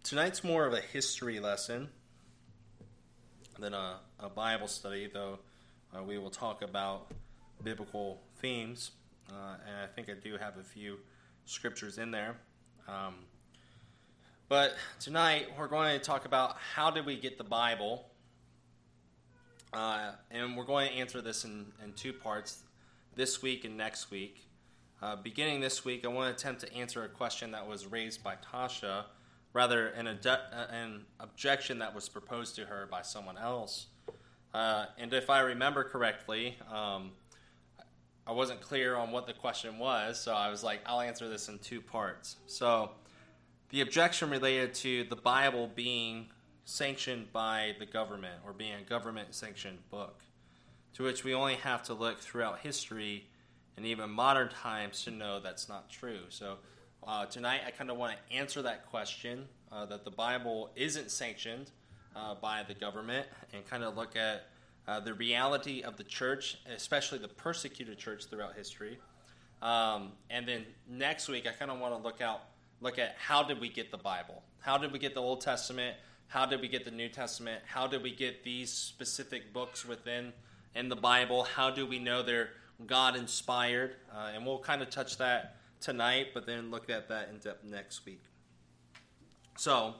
Tonight's more of a history lesson than a Bible study, though we will talk about biblical themes, and I think I do have a few scriptures in there. But tonight we're going to talk about how did we get the Bible, and we're going to answer this in two parts, this week and next week. Beginning this week, I want to attempt to answer a question that was raised by Tasha, rather an objection that was proposed to her by someone else. And if I remember correctly, I wasn't clear on what the question was, so I was like, I'll answer this in two parts. So the objection related to the Bible being sanctioned by the government or being a government-sanctioned book, to which we only have to look throughout history and even modern times to know that's not true. So tonight I kind of want to answer that question, that the Bible isn't sanctioned by the government, and kind of look at the reality of the church, especially the persecuted church throughout history. And then next week I kind of want to look at how did we get the Bible? How did we get the Old Testament? How did we get the New Testament? How did we get these specific books within the Bible? How do we know they're God-inspired? And we'll kind of touch that tonight, but then look at that in depth next week. So,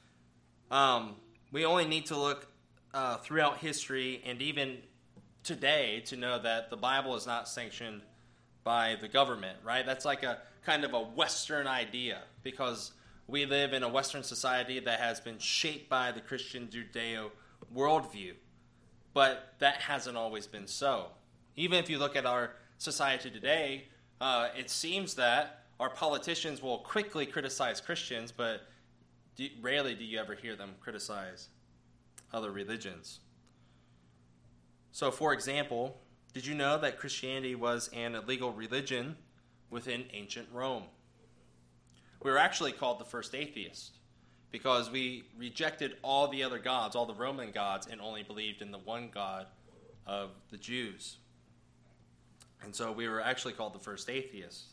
we only need to look throughout history and even today to know that the Bible is not sanctioned by the government, right? That's like a kind of a Western idea, because we live in a Western society that has been shaped by the Christian Judeo worldview, but that hasn't always been so. Even if you look at our society today, it seems that our politicians will quickly criticize Christians, but rarely do you ever hear them criticize other religions. So, for example, did you know that Christianity was an illegal religion within ancient Rome? We were actually called the first atheists because we rejected all the other gods, all the Roman gods, and only believed in the one God of the Jews. And so we were actually called the first atheists.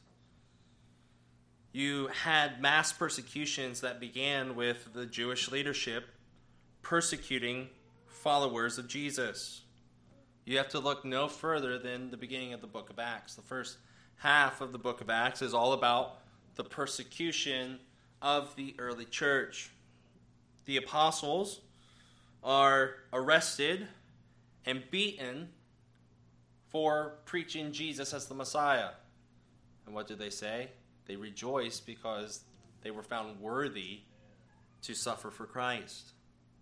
You had mass persecutions that began with the Jewish leadership persecuting followers of Jesus. You have to look no further than the beginning of the book of Acts. The first half of the book of Acts is all about the persecution of the early church. The apostles are arrested and beaten for preaching Jesus as the Messiah. And what do they say? They rejoice because they were found worthy to suffer for Christ.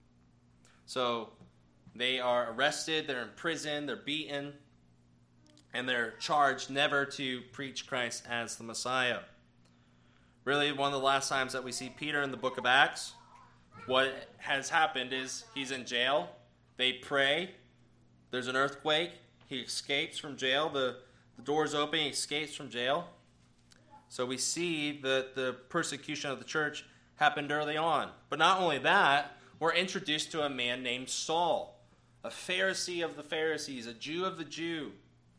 So they are arrested, they're in prison, they're beaten, and they're charged never to preach Christ as the Messiah. Really, one of the last times that we see Peter in the book of Acts, what has happened is he's in jail, they pray, there's an earthquake, he escapes from jail, the door's open, he escapes from jail. So we see that the persecution of the church happened early on. But not only that, we're introduced to a man named Saul, a Pharisee of the Pharisees, a Jew of the Jew.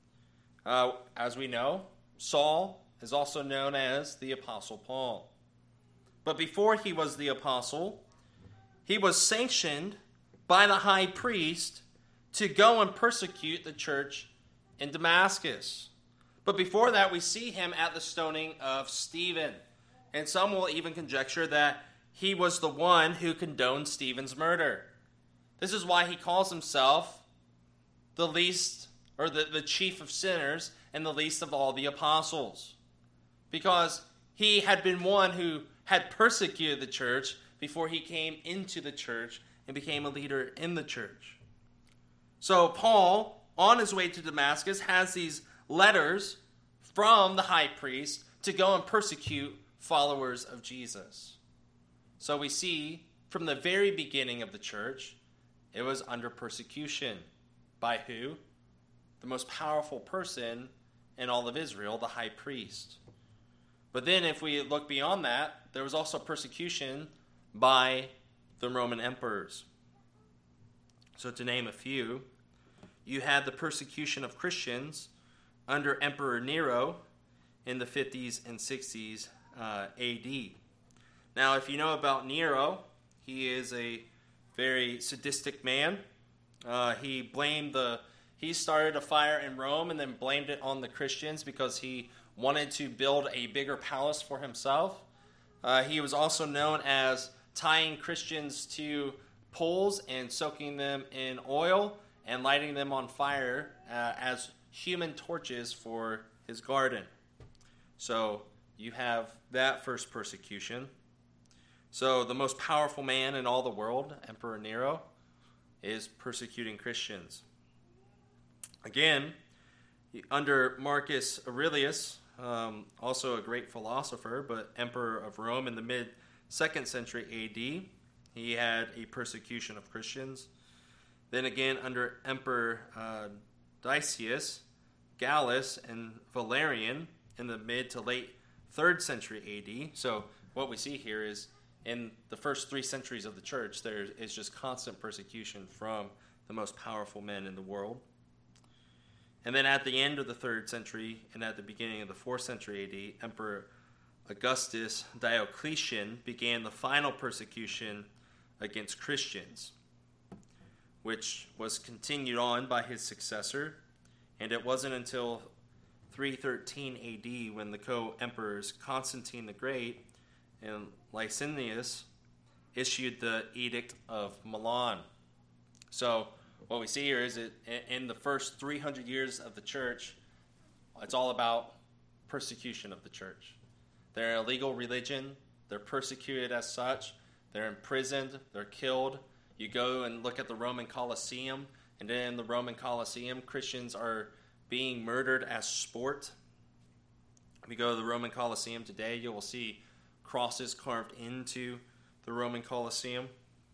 As we know, Saul is also known as the Apostle Paul. But before he was the apostle, he was sanctioned by the high priest to go and persecute the church in Damascus. But before that, we see him at the stoning of Stephen. And some will even conjecture that he was the one who condoned Stephen's murder. This is why he calls himself the least, or the chief of sinners, and the least of all the apostles. Because he had been one who had persecuted the church before he came into the church and became a leader in the church. So Paul, on his way to Damascus, has these letters from the high priest to go and persecute followers of Jesus. So we see from the very beginning of the church, it was under persecution. By who? The most powerful person in all of Israel, the high priest. But then if we look beyond that, there was also persecution by the Roman emperors. So to name a few, you had the persecution of Christians under Emperor Nero in the 50s and 60s AD. Now, if you know about Nero, he is a very sadistic man. He started a fire in Rome and then blamed it on the Christians because he wanted to build a bigger palace for himself. He was also known as tying Christians to poles and soaking them in oil and lighting them on fire as human torches for his garden. So you have that first persecution. So the most powerful man in all the world, Emperor Nero, is persecuting Christians. Again, under Marcus Aurelius, also a great philosopher, but emperor of Rome in the mid-2nd century A.D., he had a persecution of Christians. Then again, under Emperor Decius, Gallus, and Valerian in the mid to late 3rd century A.D. So what we see here is in the first 3 centuries of the church, there is just constant persecution from the most powerful men in the world. And then at the end of the 3rd century and at the beginning of the 4th century A.D., Emperor Augustus Diocletian began the final persecution against Christians, which was continued on by his successor. And it wasn't until 313 A.D. when the co-emperors Constantine the Great and Licinius issued the Edict of Milan. So what we see here is that in the first 300 years of the church, it's all about persecution of the church. They're an illegal religion. They're persecuted as such. They're imprisoned. They're killed. You go and look at the Roman Colosseum, and in the Roman Colosseum, Christians are being murdered as sport. If you go to the Roman Colosseum today, you will see crosses carved into the Roman Colosseum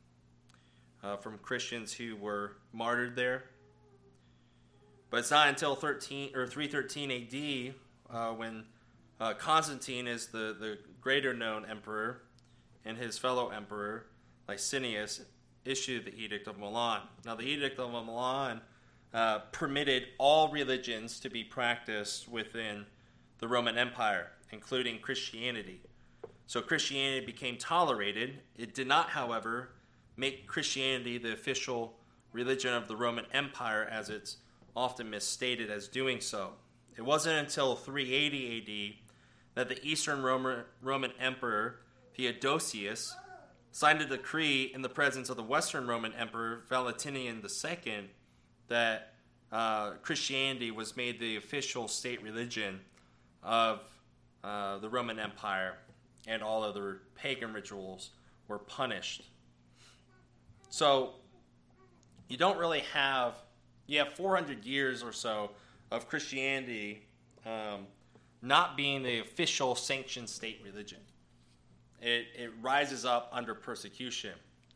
from Christians who were martyred there. But it's not until 313 A.D. When Constantine is the greater known emperor and his fellow emperor Licinius issued the Edict of Milan. Now the Edict of Milan permitted all religions to be practiced within the Roman Empire, including Christianity. So Christianity became tolerated. It did not, however, make Christianity the official religion of the Roman Empire, as it's often misstated as doing so. It wasn't until 380 A.D. that the Eastern Roman Emperor Theodosius signed a decree in the presence of the Western Roman Emperor Valentinian II that Christianity was made the official state religion of the Roman Empire, and all other pagan rituals were punished. So you don't really have 400 years or so of Christianity not being the official sanctioned state religion. It rises up under persecution.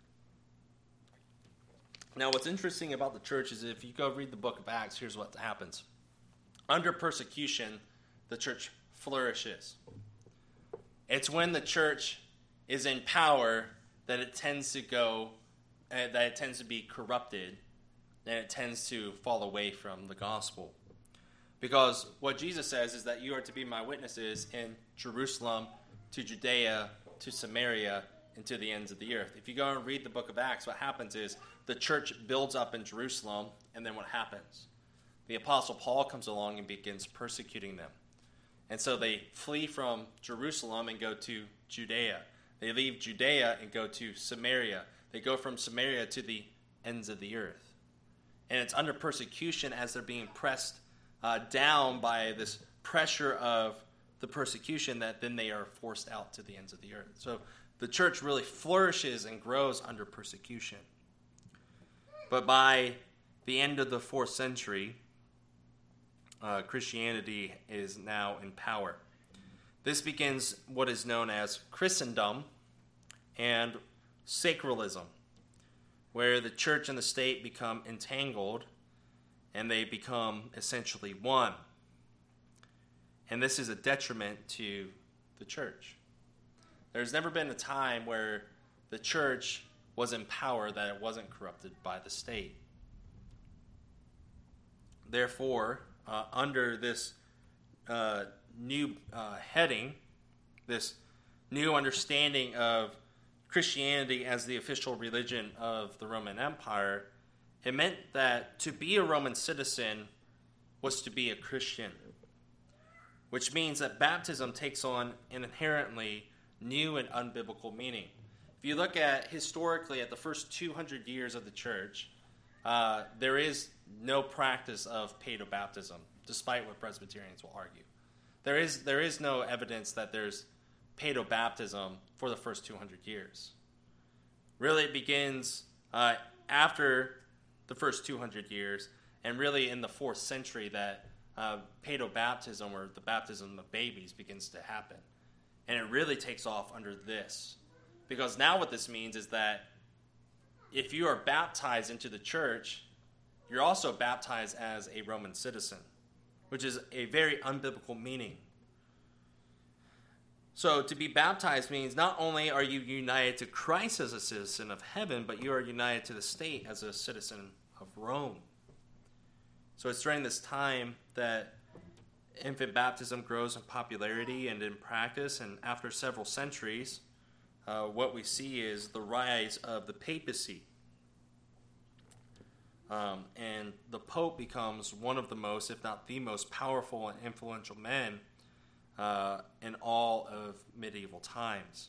Now, what's interesting about the church is if you go read the book of Acts, here's what happens. Under persecution, the church flourishes. It's when the church is in power that it tends to be corrupted, and it tends to fall away from the gospel. Because what Jesus says is that you are to be my witnesses in Jerusalem, to Judea, to Samaria, and to the ends of the earth. If you go and read the book of Acts, what happens is the church builds up in Jerusalem, and then what happens? The Apostle Paul comes along and begins persecuting them. And so they flee from Jerusalem and go to Judea. They leave Judea and go to Samaria. They go from Samaria to the ends of the earth. And it's under persecution as they're being pressed down by this pressure of the persecution that then they are forced out to the ends of the earth. So the church really flourishes and grows under persecution. But by the end of the 4th century, Christianity is now in power. This begins what is known as Christendom and sacralism, where the church and the state become entangled and they become essentially one. And this is a detriment to the church. There's never been a time where the church was in power that it wasn't corrupted by the state. Therefore, under this new heading, this new understanding of Christianity as the official religion of the Roman Empire, it meant that to be a Roman citizen was to be a Christian, which means that baptism takes on an inherently new and unbiblical meaning. If you look at historically at the first 200 years of the church, there is no practice of paedobaptism, despite what Presbyterians will argue. There is no evidence that there's paedobaptism for the first 200 years. Really, it begins after the first 200 years, and really in the 4th century that paedobaptism, or the baptism of babies, begins to happen. And it really takes off under this. Because now what this means is that if you are baptized into the church, you're also baptized as a Roman citizen, which is a very unbiblical meaning. So to be baptized means not only are you united to Christ as a citizen of heaven, but you are united to the state as a citizen of Rome. So it's during this time that infant baptism grows in popularity and in practice, and after several centuries, what we see is the rise of the papacy. And the Pope becomes one of the most, if not the most powerful and influential men in all of medieval times.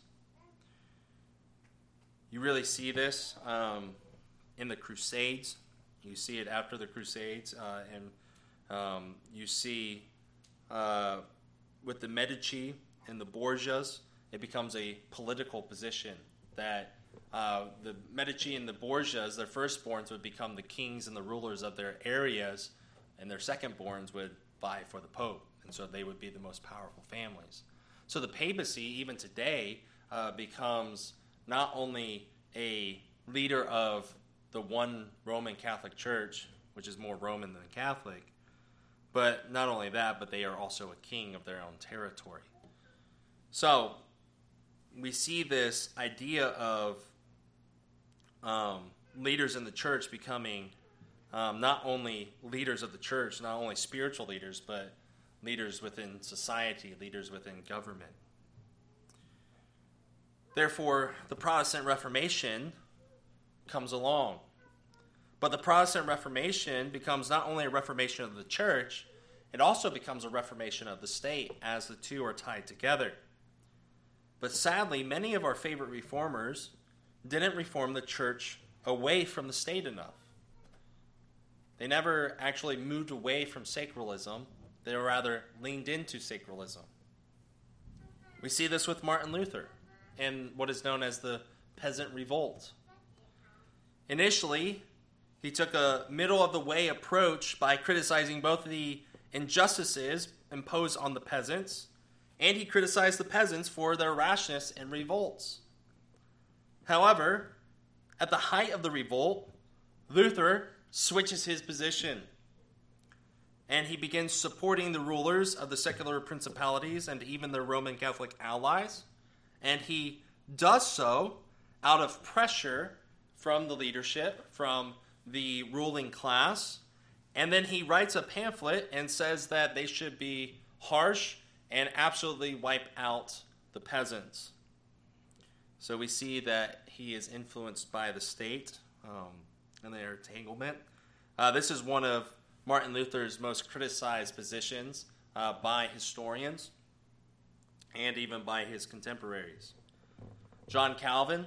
You really see this in the Crusades. You see it after the Crusades, and you see with the Medici and the Borgias, it becomes a political position that the Medici and the Borgias, their firstborns, would become the kings and the rulers of their areas, and their secondborns would vie for the Pope, and so they would be the most powerful families. So the papacy, even today, becomes not only a leader of the one Roman Catholic Church, which is more Roman than Catholic, but not only that, but they are also a king of their own territory. So we see this idea of leaders in the church becoming not only leaders of the church, not only spiritual leaders, but leaders within society, leaders within government. Therefore, the Protestant Reformation comes along. But the Protestant Reformation becomes not only a reformation of the church, it also becomes a reformation of the state, as the two are tied together. But sadly, many of our favorite reformers didn't reform the church away from the state enough. They never actually moved away from sacralism. They rather leaned into sacralism. We see this with Martin Luther and what is known as the Peasant Revolt. Initially, he took a middle-of-the-way approach by criticizing both the injustices imposed on the peasants, and he criticized the peasants for their rashness and revolts. However, at the height of the revolt, Luther switches his position, and he begins supporting the rulers of the secular principalities and even their Roman Catholic allies, and he does so out of pressure from the leadership, from the ruling class, and then he writes a pamphlet and says that they should be harsh and absolutely wipe out the peasants. So we see that he is influenced by the state and their entanglement. This is one of Martin Luther's most criticized positions by historians and even by his contemporaries. John Calvin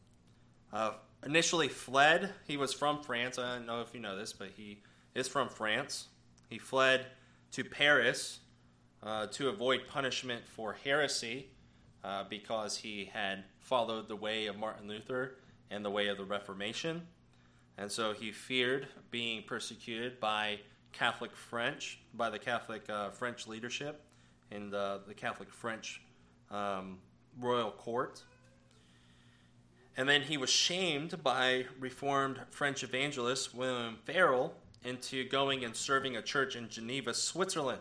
initially fled. He was from France. I don't know if you know this, but he is from France. He fled to Paris to avoid punishment for heresy because he had followed the way of Martin Luther and the way of the Reformation. And so he feared being persecuted by Catholic French, by the Catholic French leadership in the Catholic French royal court. And then he was shamed by Reformed French evangelist William Farel into going and serving a church in Geneva, Switzerland.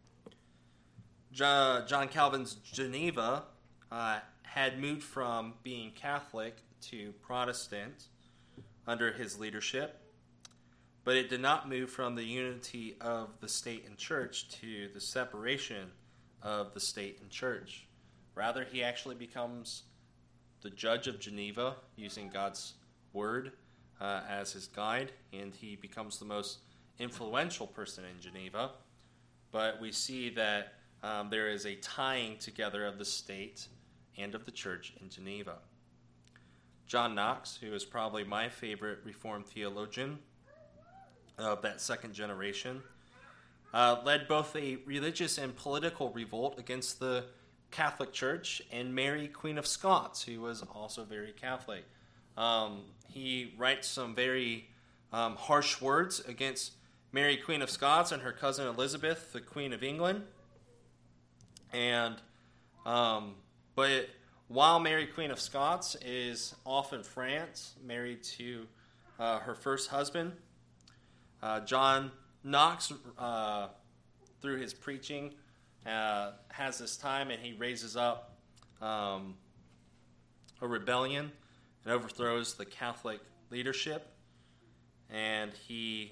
John Calvin's Geneva had moved from being Catholic to Protestant under his leadership, but it did not move from the unity of the state and church to the separation of the state and church. Rather, he actually becomes the judge of Geneva, using God's word as his guide, and he becomes the most influential person in Geneva. But we see that there is a tying together of the state and of the church in Geneva. John Knox, who is probably my favorite Reformed theologian of that second generation, led both a religious and political revolt against the Catholic Church and Mary, Queen of Scots, who was also very Catholic. He writes some very harsh words against Mary, Queen of Scots, and her cousin Elizabeth, the Queen of England. And but while Mary, Queen of Scots is off in France, married to her first husband, John Knox, through his preaching, has this time, and he raises up a rebellion and overthrows the Catholic leadership, and he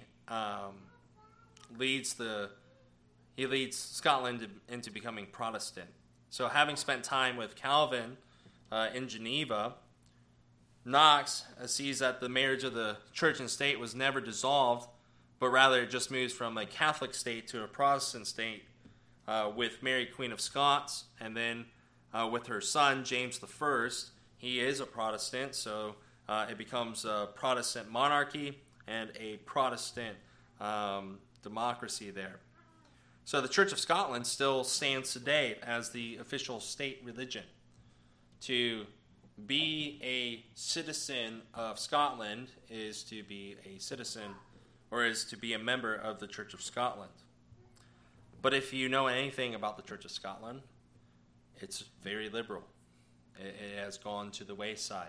leads Scotland into becoming Protestant. So, having spent time with Calvin in Geneva, Knox sees that the marriage of the church and state was never dissolved, but rather it just moves from a Catholic state to a Protestant state, with Mary, Queen of Scots, and then with her son, James I. He is a Protestant, so it becomes a Protestant monarchy and a Protestant democracy there. So the Church of Scotland still stands today as the official state religion. To be a citizen of Scotland is to be a citizen, or is to be a member of the Church of Scotland. But if you know anything about the Church of Scotland, it's very liberal. It has gone to the wayside.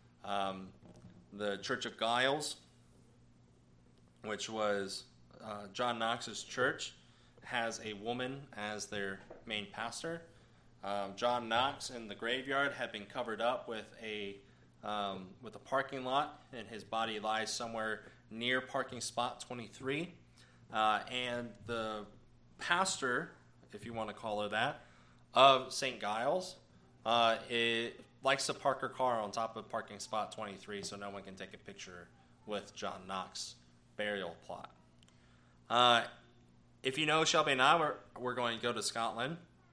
The Church of Giles, which was John Knox's church, has a woman as their main pastor. John Knox in the graveyard had been covered up with a parking lot, and his body lies somewhere near parking spot 23. And the pastor, if you want to call her that, of St. Giles, it likes to park her car on top of parking spot 23 so no one can take a picture with John Knox's burial plot. If you know, Shelby and I, we're going to go to Scotland,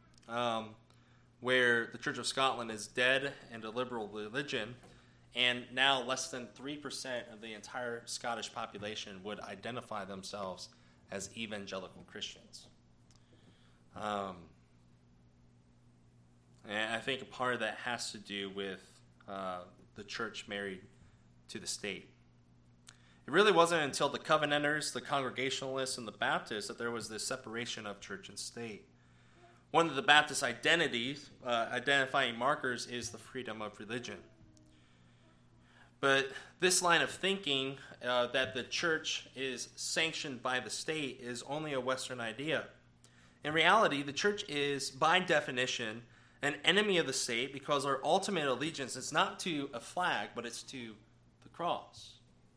where the Church of Scotland is dead and a liberal religion, and now less than 3% of the entire Scottish population would identify themselves as evangelical Christians. And I think a part of that has to do with the church married to the state. It really wasn't until the Covenanters, the Congregationalists, and the Baptists that there was this separation of church and state. One of the Baptist identifying markers is the freedom of religion. But this line of thinking that the church is sanctioned by the state is only a Western idea. In reality, the church is, by definition, an enemy of the state because our ultimate allegiance is not to a flag, but it's to the cross.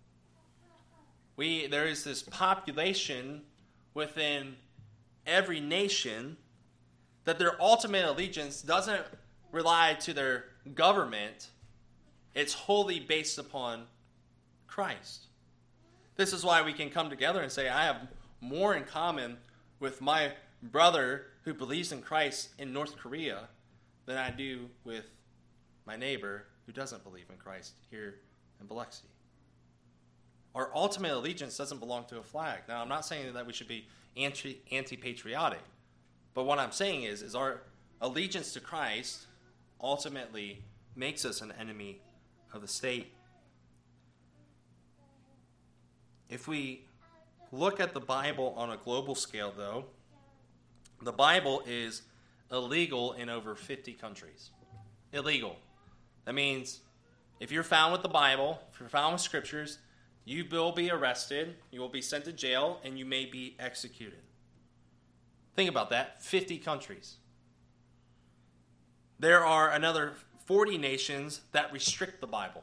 There is this population within every nation that their ultimate allegiance doesn't rely to their government. It's wholly based upon Christ. This is why we can come together and say, I have more in common with my brother who believes in Christ in North Korea than I do with my neighbor who doesn't believe in Christ here in Biloxi. Our ultimate allegiance doesn't belong to a flag. Now, I'm not saying that we should be anti-patriotic, but what I'm saying is our allegiance to Christ ultimately makes us an enemy of the state. If we look at the Bible on a global scale, though, the Bible is illegal in over 50 countries. Illegal. That means if you're found with the Bible, if you're found with scriptures, you will be arrested, you will be sent to jail, and you may be executed. Think about that. 50 countries. There are another 40 nations that restrict the Bible.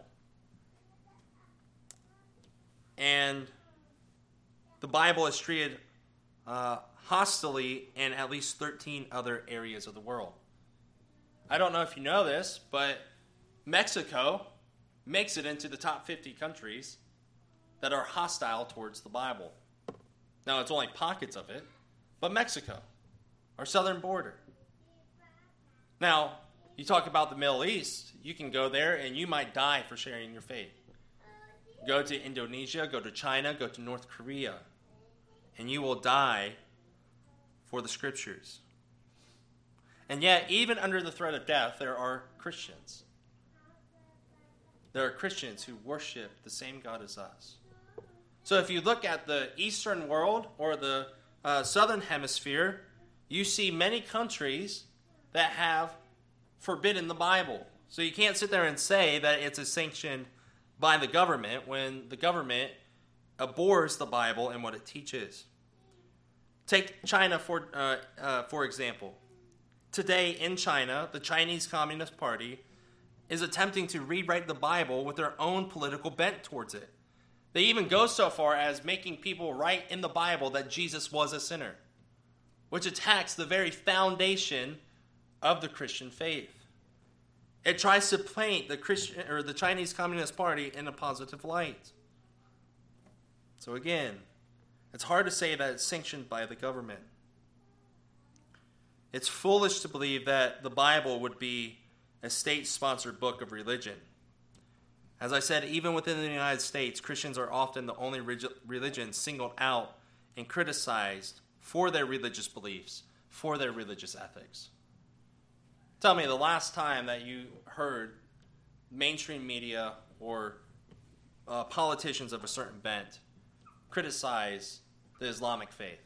And the Bible is treated hostilely in at least 13 other areas of the world. I don't know if you know this, but Mexico makes it into the top 50 countries that are hostile towards the Bible. Now, it's only pockets of it, but Mexico, our southern border. Now, you talk about the Middle East, you can go there and you might die for sharing your faith. Go to Indonesia, go to China, go to North Korea, and you will die for the scriptures. And yet, even under the threat of death, there are Christians. There are Christians who worship the same God as us. So if you look at the Eastern world or the Southern Hemisphere, you see many countries that have forbidden the Bible. So you can't sit there and say that it's a sanctioned by the government when the government abhors the Bible and what it teaches. Take China for example. Today in China, the Chinese Communist Party is attempting to rewrite the Bible with their own political bent towards it. They even go so far as making people write in the Bible that Jesus was a sinner, which attacks the very foundation of the Christian faith. It tries to paint the Chinese Communist Party in a positive light. So again, it's hard to say that it's sanctioned by the government. It's foolish to believe that the Bible would be a state-sponsored book of religion. As I said, even within the United States, Christians are often the only religion singled out and criticized for their religious beliefs, for their religious ethics. Tell me the last time that you heard mainstream media or politicians of a certain bent criticize the Islamic faith.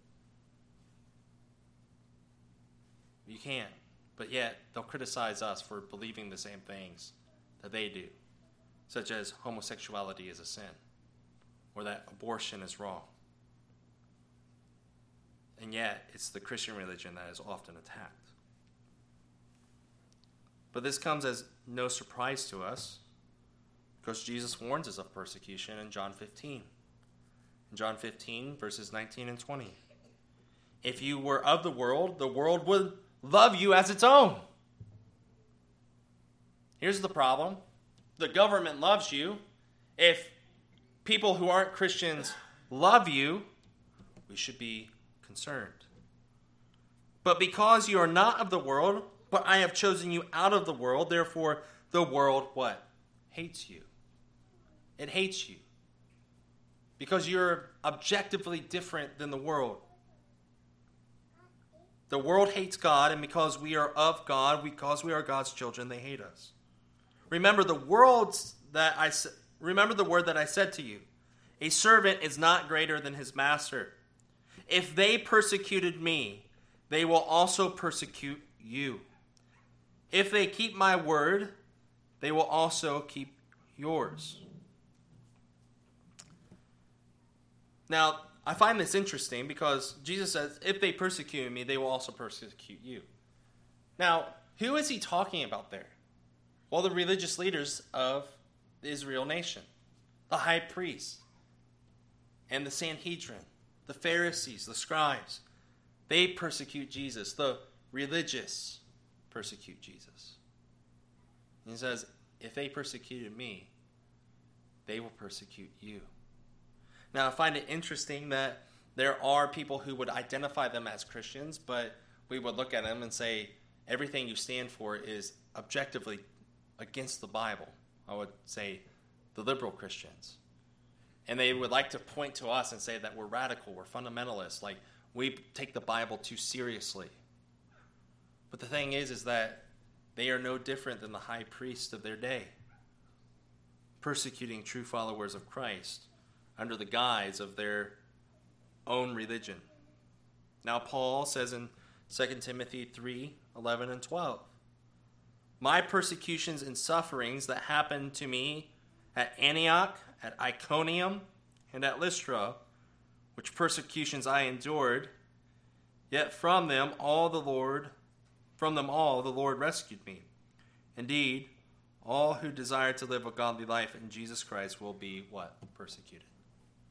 You can't, but yet they'll criticize us for believing the same things that they do, such as homosexuality is a sin, or that abortion is wrong. And yet, it's the Christian religion that is often attacked. But this comes as no surprise to us, because Jesus warns us of persecution in John 15. In John 15, verses 19 and 20. If you were of the world would love you as its own. Here's the problem. The government loves you. If people who aren't Christians love you, we should be concerned. But because you are not of the world, but I have chosen you out of the world, therefore the world, what? Hates you. It hates you. Because you're objectively different than the world. The world hates God, and because we are of God, because we are God's children, they hate us. Remember the word that I said to you. A servant is not greater than his master. If they persecuted me, they will also persecute you. If they keep my word, they will also keep yours. Now, I find this interesting because Jesus says, if they persecute me, they will also persecute you. Now, who is he talking about there? Well, the religious leaders of the Israel nation, the high priest, and the Sanhedrin, the Pharisees, the scribes. They persecute Jesus. The religious persecute Jesus. And he says, if they persecuted me, they will persecute you. Now, I find it interesting that there are people who would identify them as Christians, but we would look at them and say, everything you stand for is objectively against the Bible. I would say the liberal Christians. And they would like to point to us and say that we're radical, we're fundamentalists, like we take the Bible too seriously. But the thing is that they are no different than the high priest of their day, persecuting true followers of Christ under the guise of their own religion. Now, Paul says in 2 Timothy 3:11 and 12, my persecutions and sufferings that happened to me at Antioch, at Iconium, and at Lystra, which persecutions I endured, yet from them all the Lord rescued me. Indeed, all who desire to live a godly life in Jesus Christ will be what? Persecuted.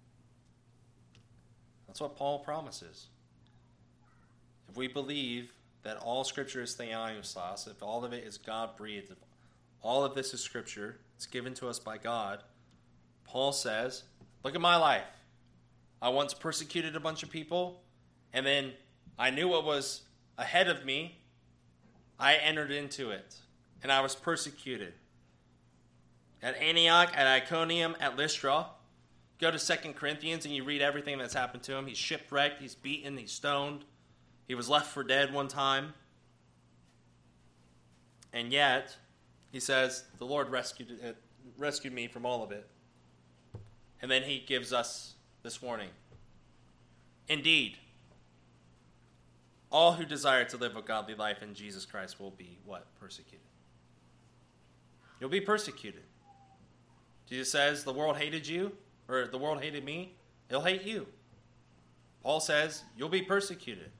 That's what Paul promises. If we believe that all Scripture is theopneustos, if all of it is God-breathed, if all of this is Scripture, it's given to us by God, Paul says, look at my life. I once persecuted a bunch of people, and then I knew what was ahead of me. I entered into it, and I was persecuted. At Antioch, at Iconium, at Lystra. Go to 2 Corinthians and you read everything that's happened to him. He's shipwrecked, he's beaten, he's stoned. He was left for dead one time. And yet, he says, the Lord rescued me from all of it. And then he gives us this warning. Indeed, all who desire to live a godly life in Jesus Christ will be what? Persecuted. You'll be persecuted. Jesus says, the world hated you, or the world hated me, it'll hate you. Paul says, you'll be persecuted.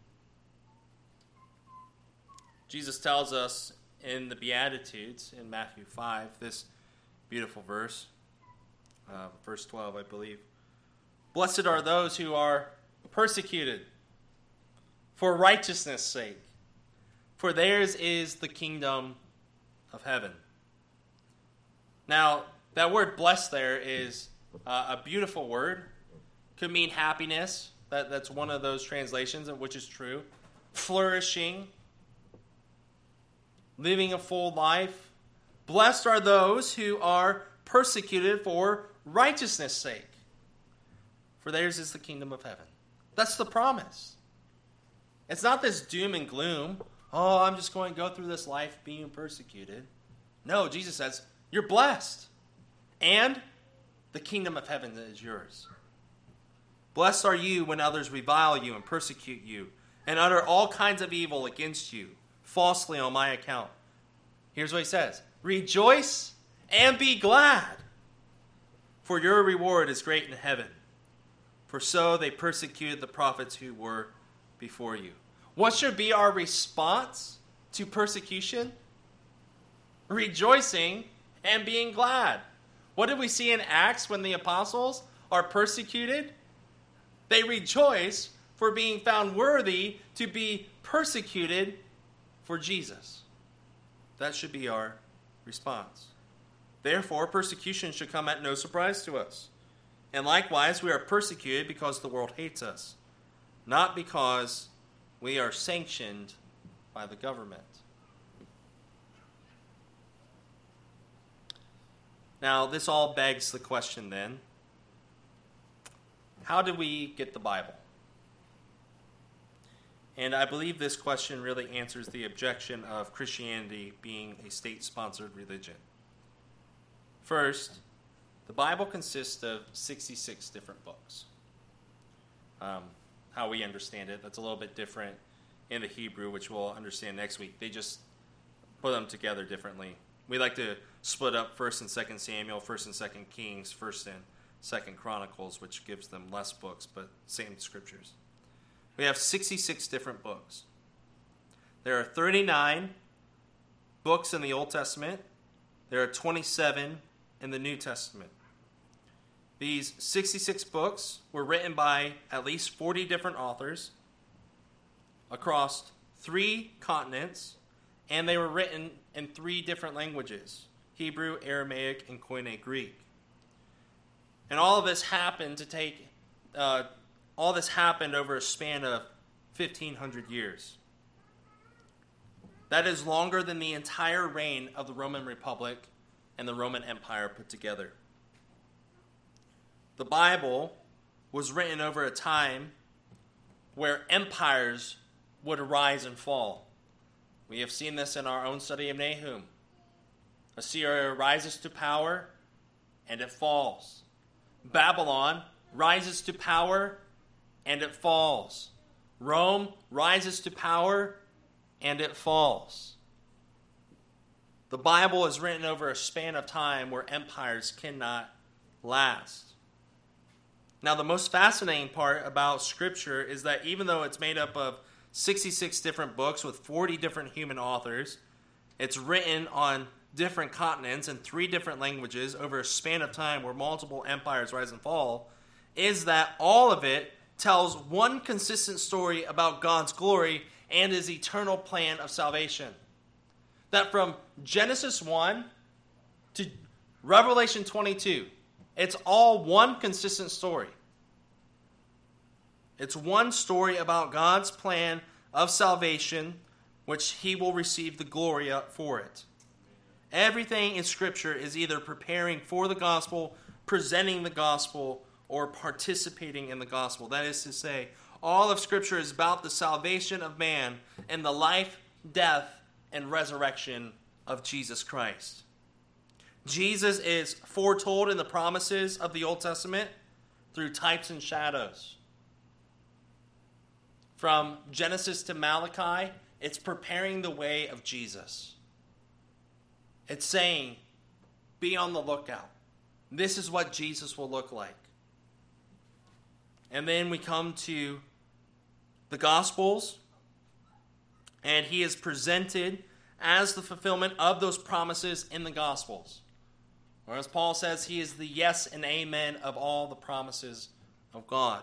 Jesus tells us in the Beatitudes, in Matthew 5, this beautiful verse, verse 12, I believe. Blessed are those who are persecuted for righteousness' sake, for theirs is the kingdom of heaven. Now, that word blessed there is a beautiful word. Could mean happiness. That's one of those translations, which is true. Flourishing. Living a full life. Blessed are those who are persecuted for righteousness' sake, for theirs is the kingdom of heaven. That's the promise. It's not this doom and gloom. Oh, I'm just going to go through this life being persecuted. No, Jesus says, you're blessed. And the kingdom of heaven is yours. Blessed are you when others revile you and persecute you and utter all kinds of evil against you falsely on my account. Here's what he says. Rejoice and be glad, for your reward is great in heaven. For so they persecuted the prophets who were before you. What should be our response to persecution? Rejoicing and being glad. What did we see in Acts when the apostles are persecuted? They rejoice for being found worthy to be persecuted for Jesus. That should be our response. Therefore, persecution should come at no surprise to us. And likewise, we are persecuted because the world hates us, not because we are sanctioned by the government. Now, this all begs the question then, how did we get the Bible? And I believe this question really answers the objection of Christianity being a state-sponsored religion. First, the Bible consists of 66 different books. How we understand it, that's a little bit different in the Hebrew, which we'll understand next week. They just put them together differently. We like to split up 1st and 2nd Samuel, 1st and 2nd Kings, 1st and 2nd Chronicles, which gives them less books, but same scriptures. We have 66 different books. There are 39 books in the Old Testament. There are 27 in the New Testament. These 66 books were written by at least 40 different authors across 3 continents, and they were written in 3 different languages: Hebrew, Aramaic, and Koine Greek. And all of this happened over a span of 1,500 years. That is longer than the entire reign of the Roman Republic and the Roman Empire put together. The Bible was written over a time where empires would arise and fall. We have seen this in our own study of Nahum. Assyria rises to power and it falls. Babylon rises to power and it falls. Rome rises to power and it falls. The Bible is written over a span of time where empires cannot last. Now, the most fascinating part about Scripture is that even though it's made up of 66 different books with 40 different human authors, it's written on different continents in 3 different languages over a span of time where multiple empires rise and fall, is that all of it tells one consistent story about God's glory and his eternal plan of salvation. That from Genesis 1 to Revelation 22, it's all one consistent story. It's one story about God's plan of salvation, which he will receive the glory for it. Everything in Scripture is either preparing for the gospel, presenting the gospel, or participating in the gospel. That is to say, all of Scripture is about the salvation of man and the life, death, and resurrection of Jesus Christ. Jesus is foretold in the promises of the Old Testament through types and shadows. From Genesis to Malachi, it's preparing the way of Jesus. It's saying, be on the lookout. This is what Jesus will look like. And then we come to the Gospels, and he is presented as the fulfillment of those promises in the Gospels. Or as Paul says, he is the yes and amen of all the promises of God.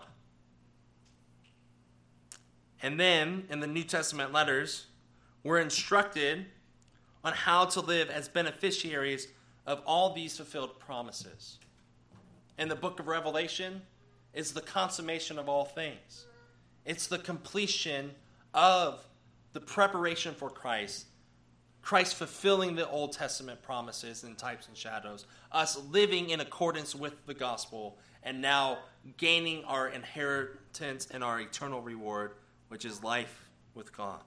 And then, in the New Testament letters, we're instructed on how to live as beneficiaries of all these fulfilled promises. And the book of Revelation is the consummation of all things. It's the completion of the preparation for Christ. Christ fulfilling the Old Testament promises and types and shadows. Us living in accordance with the gospel. And now gaining our inheritance and our eternal reward, which is life with God.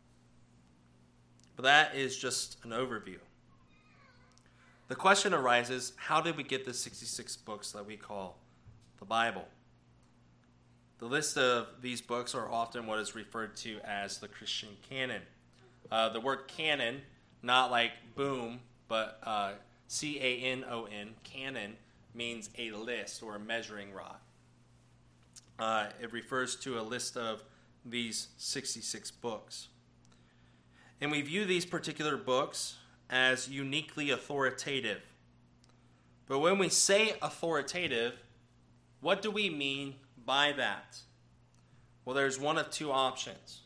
But that is just an overview. The question arises, how did we get the 66 books that we call the Bible? The list of these books are often what is referred to as the Christian canon. The word canon, not like boom, but C-A-N-O-N, canon, means a list or a measuring rod. It refers to a list of these 66 books. And we view these particular books as uniquely authoritative. But when we say authoritative, what do we mean by that? Well, there's one of two options.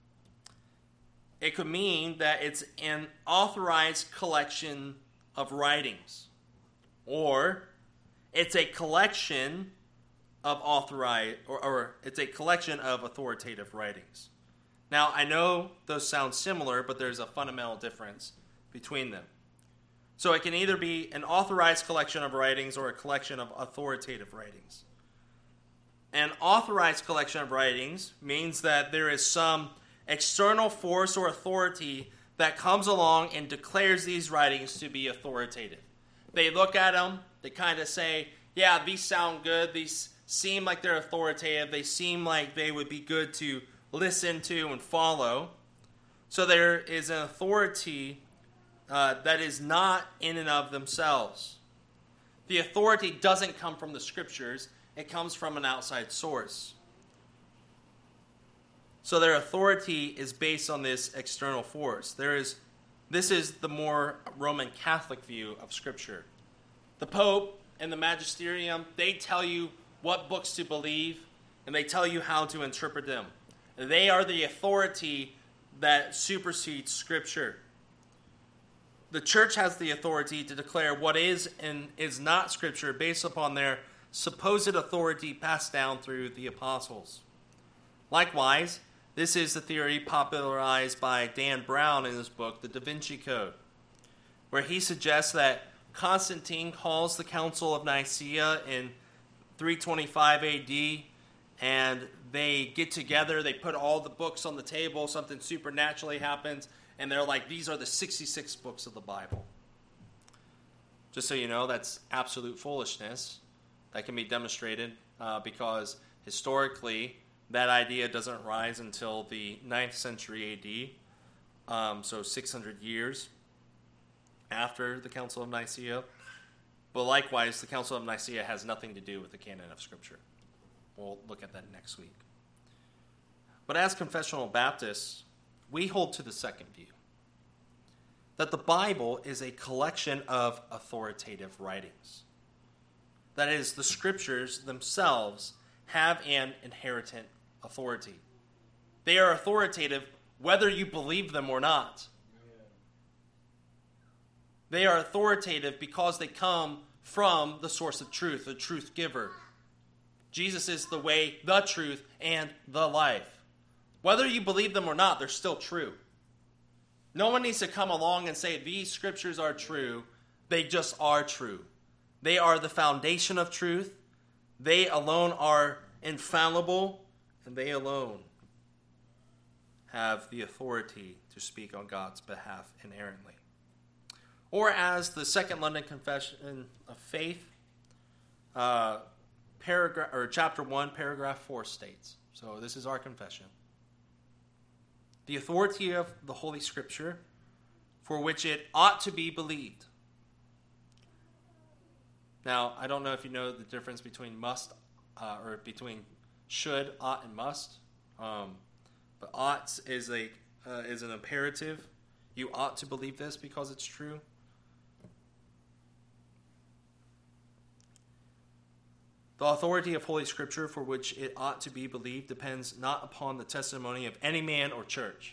It could mean that it's an authorized collection of writings, or it's a collection of authorized, or it's a collection of authoritative writings. Now, I know those sound similar, but there's a fundamental difference between them. So it can either be an authorized collection of writings or a collection of authoritative writings. An authorized collection of writings means that there is some external force or authority that comes along and declares these writings to be authoritative. They look at them, they kind of say, yeah, these sound good, these seem like they're authoritative, they seem like they would be good to listen to and follow. So there is an authority that is not in and of themselves. The authority doesn't come from the Scriptures, it comes from an outside source. So their authority is based on this external force. This is the more Roman Catholic view of Scripture. The Pope and the Magisterium, they tell you what books to believe, and they tell you how to interpret them. They are the authority that supersedes Scripture. The church has the authority to declare what is and is not Scripture based upon their supposed authority passed down through the apostles. Likewise, this is the theory popularized by Dan Brown in his book, The Da Vinci Code, where he suggests that Constantine calls the Council of Nicaea in 325 AD, and they get together, they put all the books on the table, something supernaturally happens, and they're like, these are the 66 books of the Bible. Just so you know, that's absolute foolishness. That can be demonstrated because historically, that idea doesn't rise until the 9th century AD, so 600 years after the Council of Nicaea. But likewise, the Council of Nicaea has nothing to do with the canon of Scripture. We'll look at that next week. But as confessional Baptists, we hold to the second view, that the Bible is a collection of authoritative writings. That is, the Scriptures themselves have an inherent authority. They are authoritative whether you believe them or not. They are authoritative because they come from the source of truth, the truth giver. Jesus is the way, the truth, and the life. Whether you believe them or not, they're still true. No one needs to come along and say, these scriptures are true. They just are true. They are the foundation of truth. They alone are infallible, and they alone have the authority to speak on God's behalf inerrantly. Or as the Second London Confession of Faith, chapter 1, paragraph 4 states. So this is our confession. The authority of the Holy Scripture, for which it ought to be believed. Now, I don't know if you know the difference between must, or between should, ought, and must. But ought is an imperative. You ought to believe this because it's true. The authority of Holy Scripture, for which it ought to be believed, depends not upon the testimony of any man or church,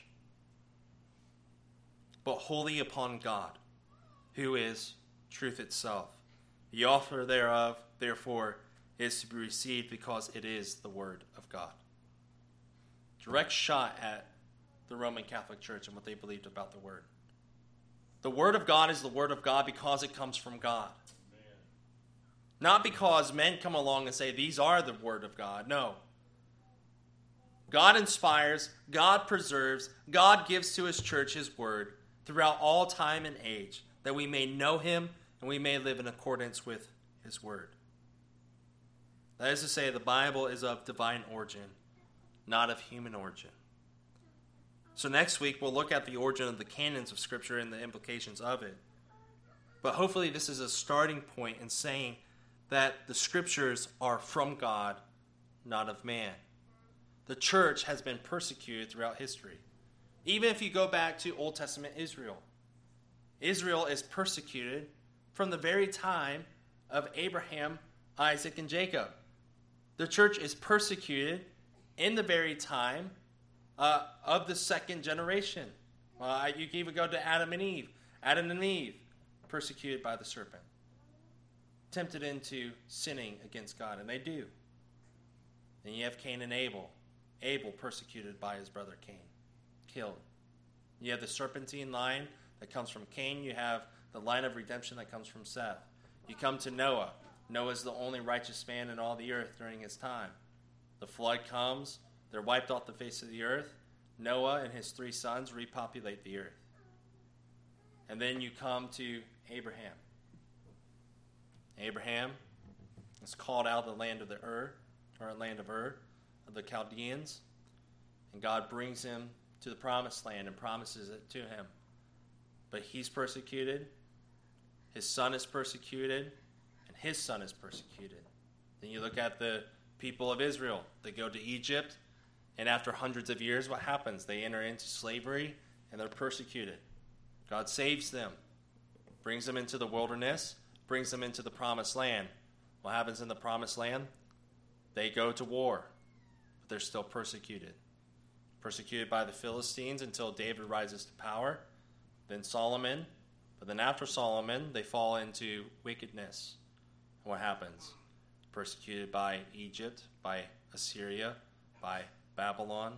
but wholly upon God, who is truth itself. The author thereof, therefore, is to be received because it is the Word of God. Direct shot at the Roman Catholic Church and what they believed about the Word. The Word of God is the Word of God because it comes from God. Not because men come along and say, these are the Word of God. No. God inspires, God preserves, God gives to His church His Word throughout all time and age, that we may know Him and we may live in accordance with His Word. That is to say, the Bible is of divine origin, not of human origin. So next week, we'll look at the origin of the canons of Scripture and the implications of it. But hopefully this is a starting point in saying that the Scriptures are from God, not of man. The church has been persecuted throughout history. Even if you go back to Old Testament Israel, Israel is persecuted from the very time of Abraham, Isaac, and Jacob. The church is persecuted in the very time of the second generation. You can even go to Adam and Eve. Adam and Eve, persecuted by the serpent, tempted into sinning against God, and they do. Then you have Cain and Abel. Abel persecuted by his brother Cain, killed. You have the serpentine line that comes from Cain. You have the line of redemption that comes from Seth. You come to Noah. Noah is the only righteous man in all the earth during his time. The flood comes. They're wiped off the face of the earth. Noah and his 3 sons repopulate the earth. And then you come to Abraham. Abraham is called out of the land of the Ur, or land of Ur, of the Chaldeans, and God brings him to the promised land and promises it to him. But he's persecuted, his son is persecuted, and his son is persecuted. Then you look at the people of Israel. They go to Egypt, and after hundreds of years, what happens? They enter into slavery, and they're persecuted. God saves them, brings them into the wilderness, brings them into the promised land. What happens in the promised land? They go to war, but they're still persecuted. Persecuted by the Philistines until David rises to power, then Solomon. But then after Solomon, they fall into wickedness. And what happens? Persecuted by Egypt, by Assyria, by Babylon.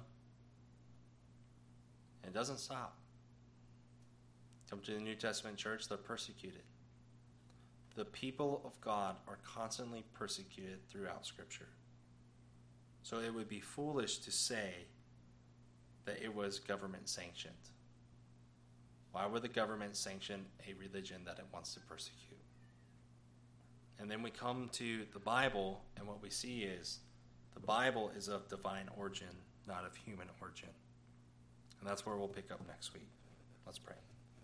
And it doesn't stop. Come to the New Testament church, they're persecuted. The people of God are constantly persecuted throughout Scripture. So it would be foolish to say that it was government sanctioned. Why would the government sanction a religion that it wants to persecute? And then we come to the Bible, and what we see is the Bible is of divine origin, not of human origin. And that's where we'll pick up next week. Let's pray.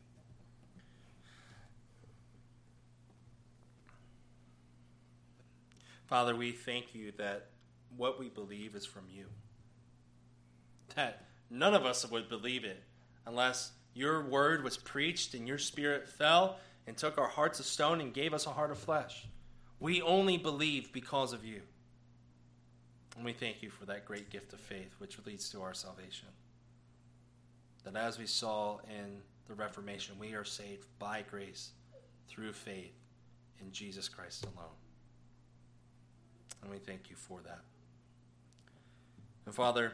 Father, we thank you that what we believe is from you. That none of us would believe it unless your word was preached and your Spirit fell and took our hearts of stone and gave us a heart of flesh. We only believe because of you. And we thank you for that great gift of faith which leads to our salvation. that as we saw in the Reformation, we are saved by grace through faith in Jesus Christ alone. And we thank you for that. And Father,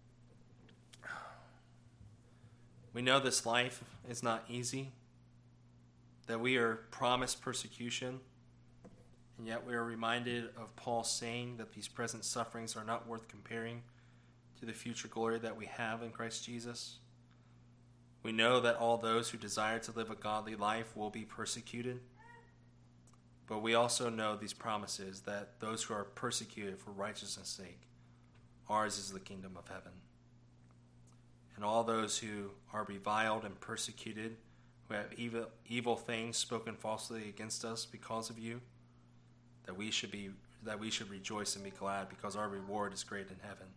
we know this life is not easy, that we are promised persecution, and yet we are reminded of Paul saying that these present sufferings are not worth comparing to the future glory that we have in Christ Jesus. We know that all those who desire to live a godly life will be persecuted, but we also know these promises that those who are persecuted for righteousness' sake, ours is the kingdom of heaven. And all those who are reviled and persecuted, who have evil things spoken falsely against us because of you, that we should rejoice and be glad, because our reward is great in heaven.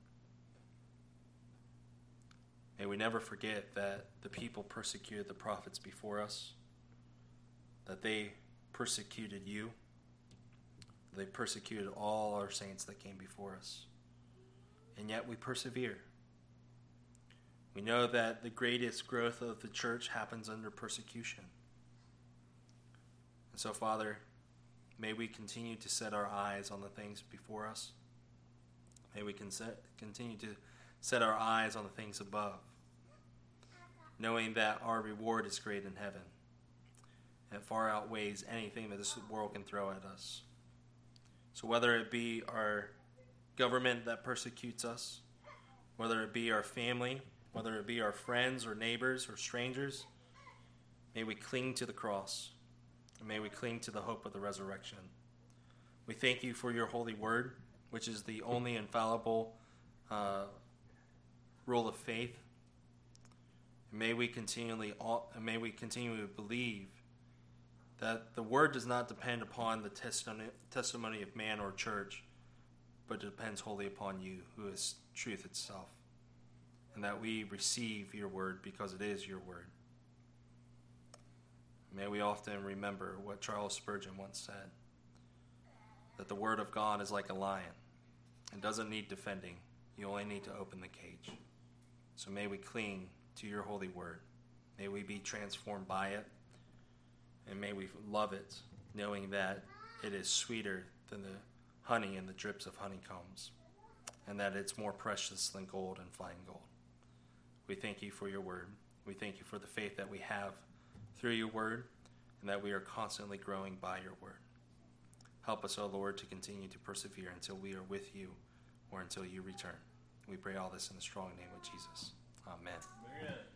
May we never forget that the people persecuted the prophets before us, that they persecuted you, they persecuted all our saints that came before us, and yet we persevere. We know that the greatest growth of the church happens under persecution. And so, Father, may we continue to set our eyes on the things before us. May we continue to set our eyes on the things above, knowing that our reward is great in heaven and far outweighs anything that this world can throw at us. So whether it be our government that persecutes us, whether it be our family, whether it be our friends or neighbors or strangers, may we cling to the cross, and may we cling to the hope of the resurrection. We thank you for your holy word, which is the only infallible rule of faith. And may we continually believe that the word does not depend upon the testimony of man or church, but depends wholly upon you, who is truth itself. And that we receive your word because it is your word. May we often remember what Charles Spurgeon once said, that the word of God is like a lion. It doesn't need defending. You only need to open the cage. So may we cling to your holy word. May we be transformed by it. And may we love it, knowing that it is sweeter than the honey and the drips of honeycombs, and that it's more precious than gold and fine gold. We thank you for your word. We thank you for the faith that we have through your word, and that we are constantly growing by your word. Help us, O Lord, to continue to persevere until we are with you or until you return. We pray all this in the strong name of Jesus. Amen. Amen.